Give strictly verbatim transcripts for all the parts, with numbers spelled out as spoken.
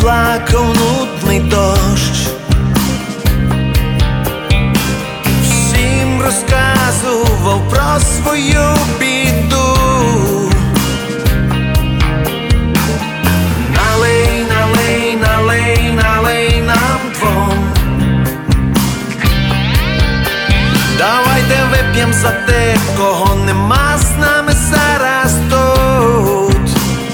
плакав нудний дощ, всім розказував про свою біду. Налий, налий, налий, налий нам двом, давайте вип'єм за тих, кого нема з нами зараз тут.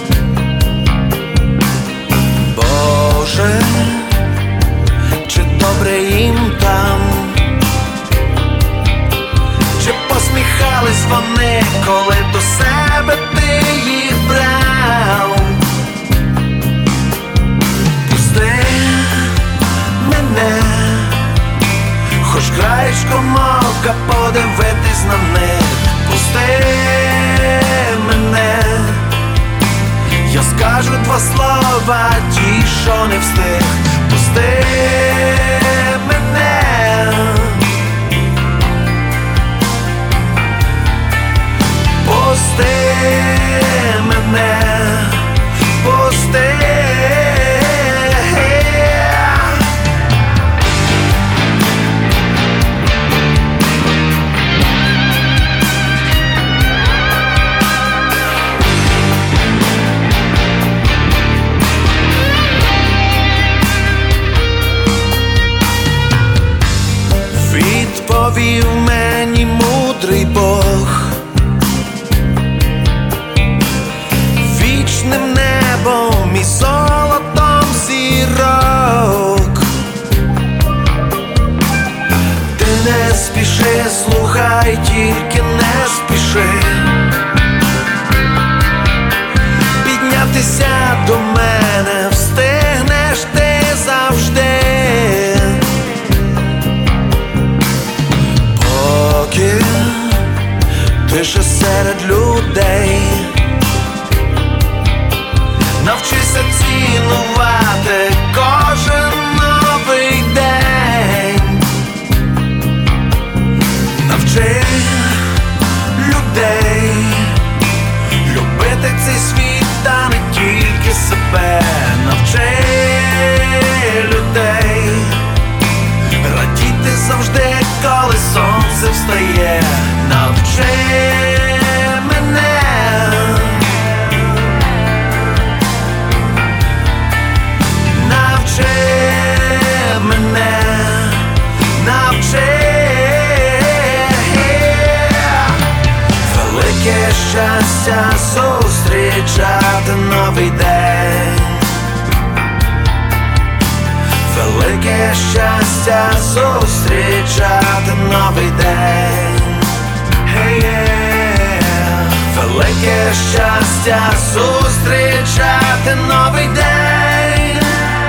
Боже, чи добре їм там, чи посміхались вони, коли до себе ти їх брав? Пусти мене, хоч краєчком ока подивитись на них. Пусти мене, я скажу два слова, ті, що не встиг. Пусти мене, пусти мене, пусти. Відповів мені мудрий Бог, вічним небом і золотом зірок. Ти не спіши, слухай, тільки не спіши піднятися до мене, встигнеш ти завжди. Ти ще серед людей, навчися цінувати кожен новий день. Навчи людей любити цей світ, та не тільки себе. Навчи людей радіти завжди, коли сонце встає. Навчи мене, навчи мене, навчи. Велике щастя зустрічати новий день, велике щастя зустрічати новий день. Hey, yeah. Велике щастя зустрічати новий день,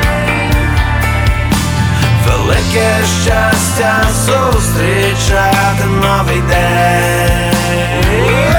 велике щастя зустрічати новий день.